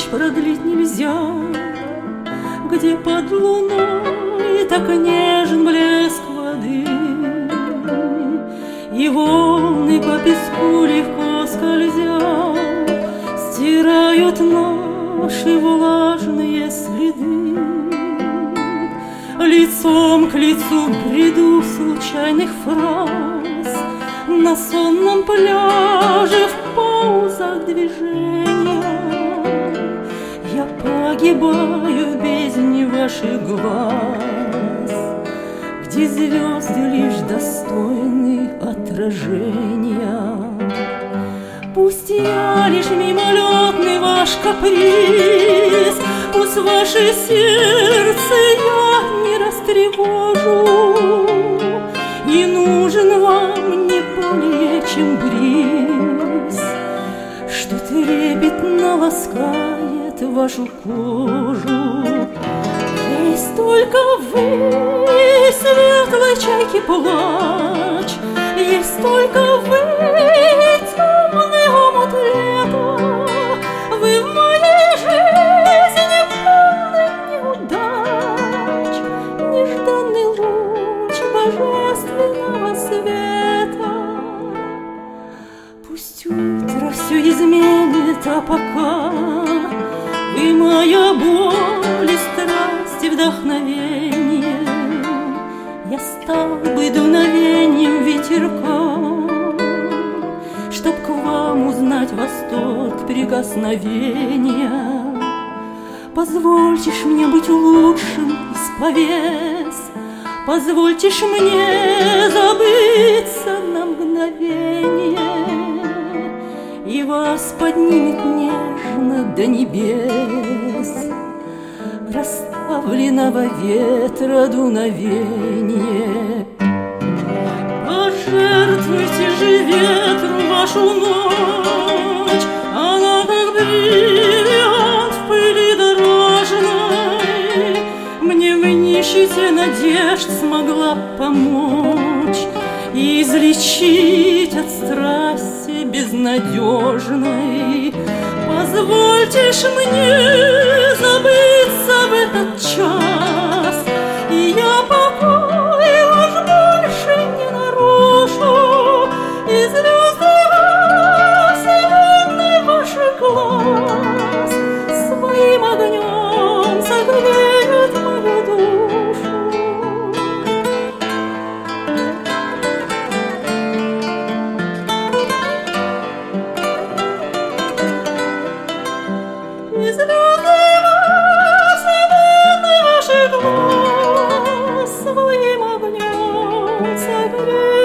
продлить нельзя, где под луной так нежен блеск воды, и волны по песку легко скользя стирают наши влажные следы. Лицом к лицу бреду случайных фраз на сонном пляже в паузах движения. Я погибаю в бездне ваших глаз, где звезды лишь достойны отражения. Пусть я лишь мимолетный ваш каприз, пусть ваше сердце я не растревожу, и нужен вам не более, чем бриз, что трепетно ласкает вашу кожу. Есть только вы, светлой чайки плач, есть только вы, темный омут лета. Вы в моей жизни полны неудач, нежданный луч божественного света. Пусть утро все изменит, а пока вы моя боль и страсть и вдохновение. Я стал бы дуновением ветерка, чтоб к вам узнать восторг прикосновения. Позвольте ж мне быть лучшим из повес, позвольте ж мне забыться на мгновение, и вас поднимет нежно до небес расставленного ветра дуновение. Пожертвуйте же ветру вашу ночь, она как бриллиант в пыли дорожной, мне в нищете надежд смогла помочь и излечить от страсти безнадежной. Позвольте ж мне забыться в этот час, и я покой ваш больше не нарушу, и звезды во вселенной ваших глаз своим огнем согреют мою душу. И звезды во вселенной ваших глаз своим огнем согреют